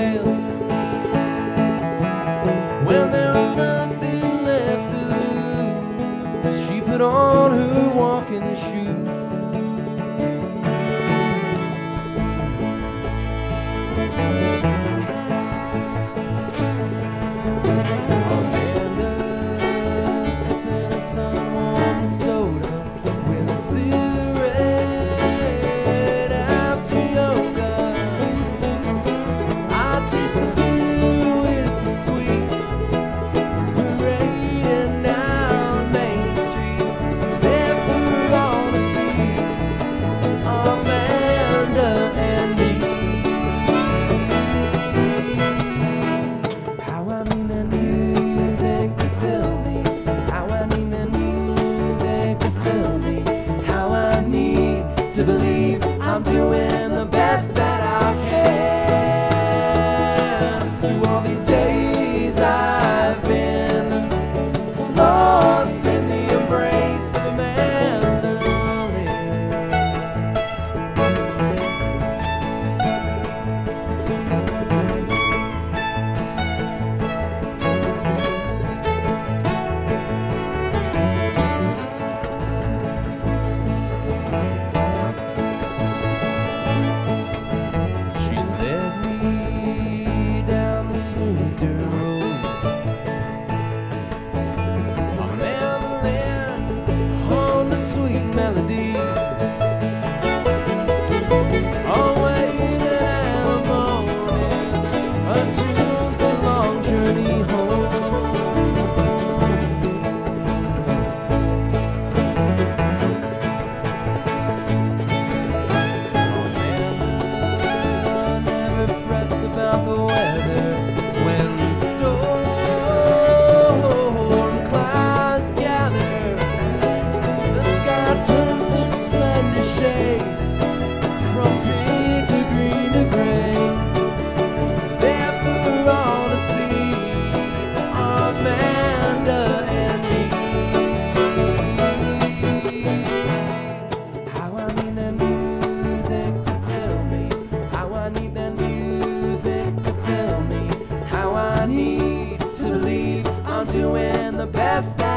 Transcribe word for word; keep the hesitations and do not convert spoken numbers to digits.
fail. When there was nothing left to lose, she put on her walking shoes. Amanda sipping a sun-warm soda with a cigarette after yoga. I taste the bitter with the sweet, parading down Main Street, there for all to see. Amanda and me. How I need the music to fill me. How I need the music to fill me. How I need to believe I'm doing the best that I can. Through all these days I've been lost in the embrace of Amanda Lear. She led me down the smooth dirt road. Amanda Lear hummed a sweet melody. Oh, waiting in the morning, a tune for the long journey home. Amanda never frets about the weather when the storm clouds gather. The sky turns to splendid shades, from pink to green to gray, there for all to see. Amanda and me. How I need that music to fill me. How I need that music to fill me. How I need to believe I'm doing the best that